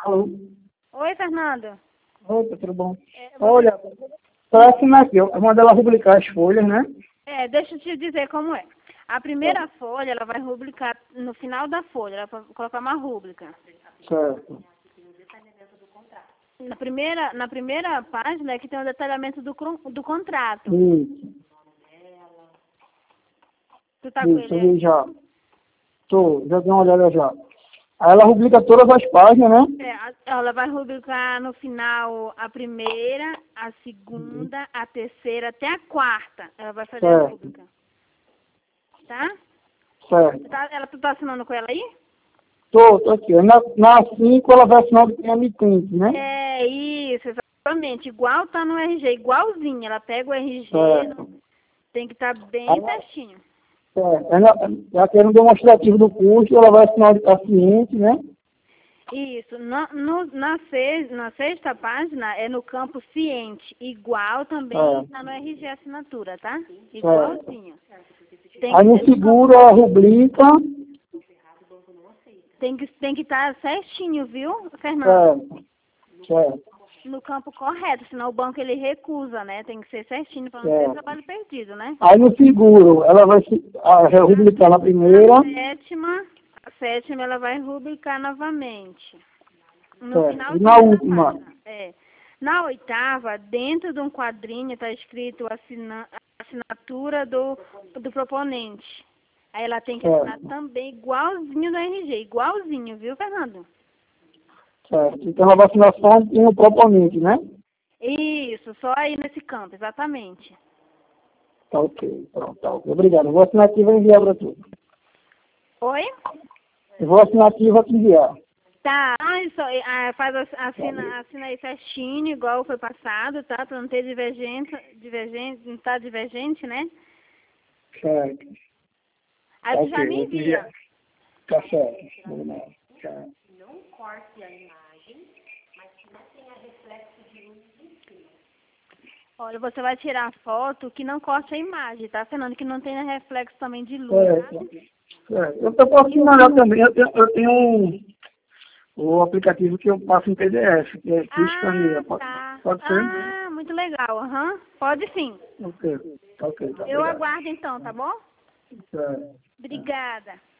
Alô? Oi, Fernando. Opa, tudo bom? Olha, para assinar aqui, eu mando ela rubricar as folhas, né? Deixa eu te dizer como é. A primeira folha, ela vai rubricar no final da folha, ela vai colocar uma rúbrica. Certo. Na primeira página é que tem o detalhamento do contrato. Isso, Tu tá com isso, ele aí? já. Já dei uma olhada já. Aí ela rubrica todas as páginas, né? Ela vai rubricar no final a primeira, a segunda, a terceira, até a quarta. Ela vai fazer a Certo. rúbrica. Tá? Certo. Tu tá assinando com ela aí? Tô aqui. Na 5 ela vai assinar o PMTINC, né? É isso, exatamente. Igual tá no RG, igualzinho. Ela pega o RG, Certo. tem que estar bem Aí, certinho. certo. Ela quer um demonstrativo do curso, ela vai assinar a ciente, né? Isso. Na sexta página é no campo ciente. Igual também tá no RG assinatura, tá? Igualzinho. Aí no seguro ela rubrica. Tem que estar certinho, viu, Fernando? Certo. No campo correto, senão o banco ele recusa, né? Tem que ser certinho para não ter trabalho perdido, né? Aí no seguro ela vai rubricar na primeira. A sétima ela vai rubricar novamente. E na última? Na oitava, dentro de um quadrinho está escrito a assinatura do proponente. Aí ela tem que assinar também igualzinho no RG, igualzinho, viu, Fernando? Certo. Então ela vai assinar só no proponente, né? Isso, só aí nesse campo, exatamente. Tá ok, pronto, tá ok. Obrigado. Eu vou assinar aqui e vou enviar para tu. Oi? Eu vou assinar aqui e vou te enviar. Tá, assina aí certinho, igual foi passado, tá? Pra não ter não tá divergente, né? Certo. Aí tu já me envia. Tá certo. Certo. Não corte a imagem, mas que não tenha reflexo de luz em cima. Olha, você vai tirar a foto que não corte a imagem, tá, Fernando? Que não tenha reflexo também de luz, tá? Certo. Eu posso mandar também. Eu tenho o aplicativo que eu passo em PDF, que é escaneia. Pode ser? Muito legal, Pode sim. Ok. Tá Eu aguardo então, tá bom? Certo. Obrigada.